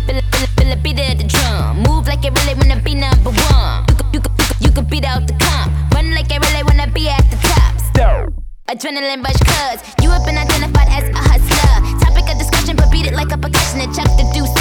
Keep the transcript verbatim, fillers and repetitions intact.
feel it, feel it, feel it, beat it at the drum. Move like I really wanna be number one. You could, you could, you could, you could beat out the comp. Run like I really wanna be at the top. Adrenaline rush, cuz you have been identified as a hustler. Topic of discussion, but beat it like a percussion and chuck the deuce.